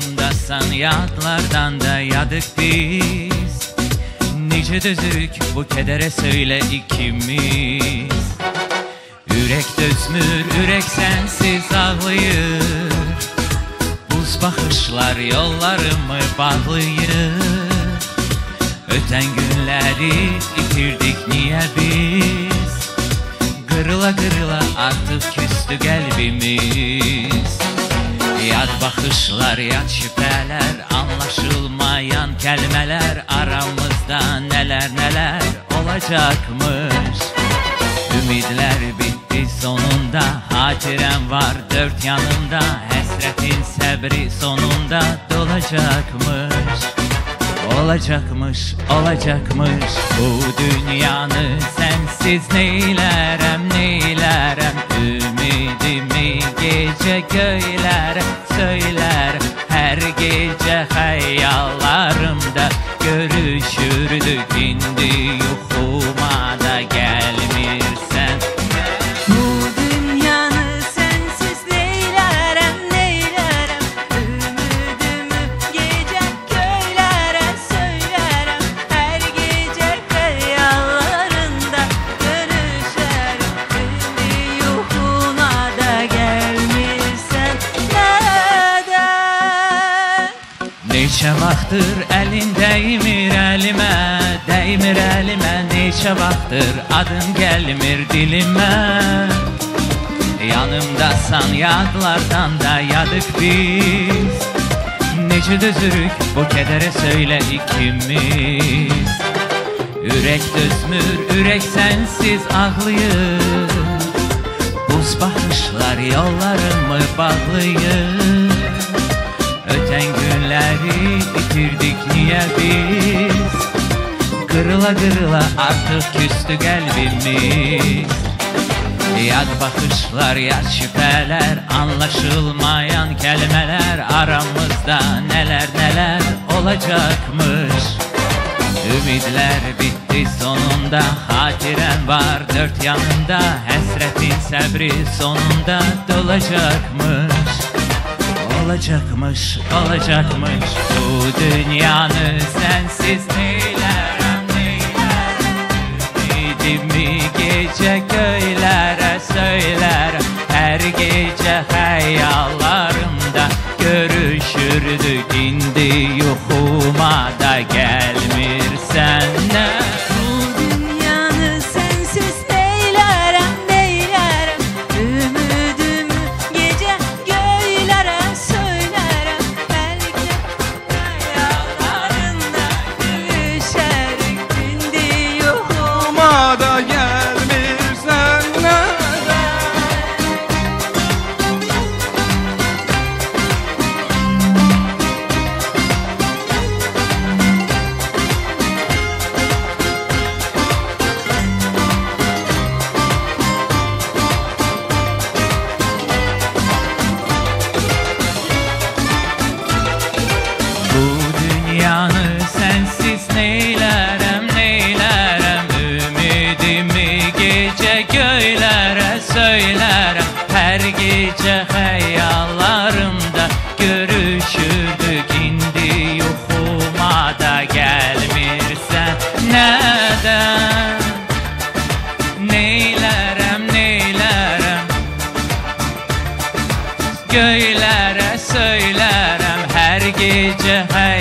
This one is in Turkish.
Yanımdasan yadlardan da yadık biz. Nice dözürük bu kedere söyle ikimiz. Ürek dözmür, ürek sensiz ağlayır. Buz bakışlar yollarımı bağlayır. Öten günleri itirdik niye biz? Kırıla kırıla artık küstü kalbimiz. Yad bakışlar, yad şüpheler, anlaşılmayan kelimeler, aramızda neler neler olacakmış. Ümitler bitti sonunda, hatirem var dört yanımda, hasretin sabri sonunda dolacakmış. Olacakmış, olacakmış bu dünyanı sensiz neylerem, neylerem. Ümidimi gece göyler söyler, her gece hayallarımda görüşürdük. İndi yuhuma da gelmirsen. Bu dünyanı sensiz neylerem, neylerem. Ümidimi gece köylere söylerim, her gece hayallarında görüşerim. Şimdi yuhuna da gelmirsen neden? Neçə vaxtdır əlin dəymir əlimə, dəymir əlimə. Neçə vaxtdır adın gəlmir dilimə. Yanımdasan yadlardan da yadık biz. Necə dözürük bu kədərə söylə ikimiz. Ürək dözmür, ürək sənsiz ağlayır. Buz baxışlar yollarımı bağlayır. Öten günleri bitirdik niye biz? Kırıla kırıla artık küstü kalbimiz. Yad bakışlar, yad şüpheler, anlaşılmayan kelimeler, aramızda neler neler olacakmış. Ümitler bitti sonunda, hatiren var dört yanında, hasretin sabri sonunda dolacakmış. Olacakmış, olacakmış bu dünyanı sensiz neylerem, neylerem. Ümidimi gece göylere söylerim, her gece hayallarımda görüşürdük. İndi yuhuma da gelmirsen ne? Bu dünyanı sensiz neylerem, neylerem. Ümidimi gece göylere söylerim, her gece hayallarında görüşerim. Şimdi yuhuma Da gelmirsen neden? Bu dünyanı sensiz neylerem, neylerem. Ümidimi gece göylere söylerim, her gece hayallarımda görüşürdük. İndi yuhuma da gelmirsen neden? Neylerem, neylerem. Göylere söylerim, her gece hayallarımda